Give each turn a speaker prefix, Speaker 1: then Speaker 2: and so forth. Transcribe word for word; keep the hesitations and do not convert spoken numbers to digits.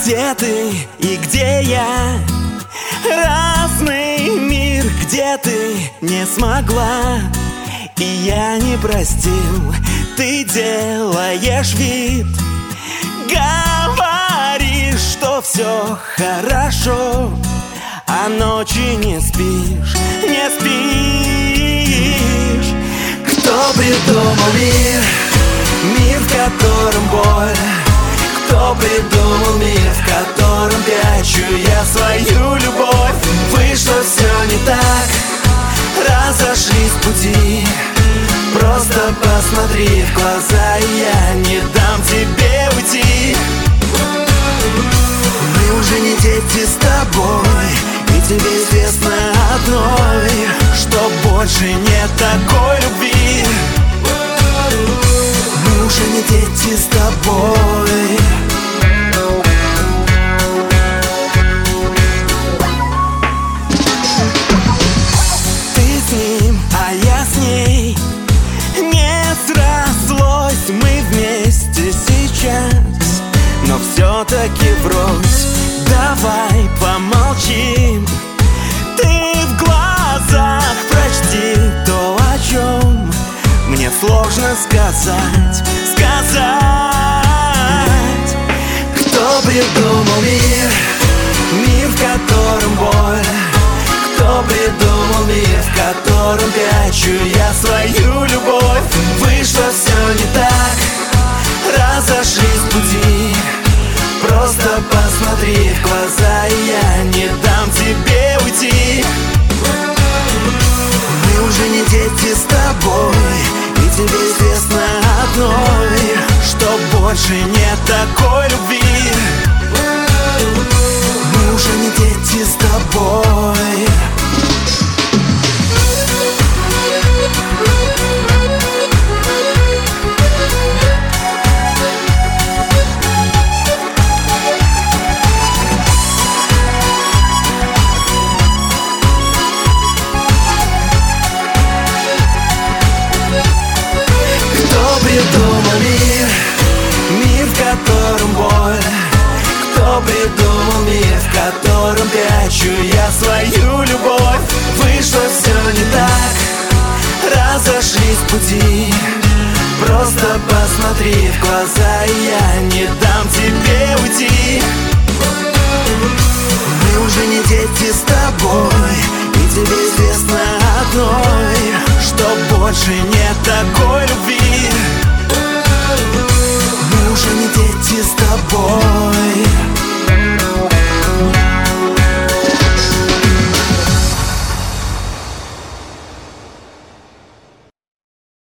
Speaker 1: Где ты и где я? Разный мир, где ты не смогла, и я не простил. Ты делаешь вид, говоришь, что все хорошо, а ночи не спишь, не спишь. Кто придумал мир, мир, в котором боль? Кто придумал мир, в котором прячу я свою любовь? Вышло все не так, разошлись пути. Просто посмотри в глаза, и я не дам тебе уйти. Мы уже не дети с тобой, и тебе известно одной, что больше нет такой любви. Мы уже не дети с тобой. Ты с ним, а я с ней. Не срослось, мы вместе сейчас, но все-таки врозь. Давай помолчим. Ты в глазах прочти то, о чем мне сложно сказать, сказать. Кто придумал мир, мир, в котором боль? Кто придумал мир, в котором прячу я свою любовь? Вышло все не так, разошлись пути. Просто посмотри в глаза, и я не дам тебе уйти. Мы уже не дети с тобой, и тебе известно одной, что больше нет такой любви. Мы уже не дети с тобой. Придумал мир, мир, в котором боль? Кто придумал мир, в котором прячу я свою любовь? Вышло все не так, разошлись пути. Просто посмотри в глаза, и я не дам тебе уйти. Мы уже не дети с тобой, и тебе известно одной, что больше нет такой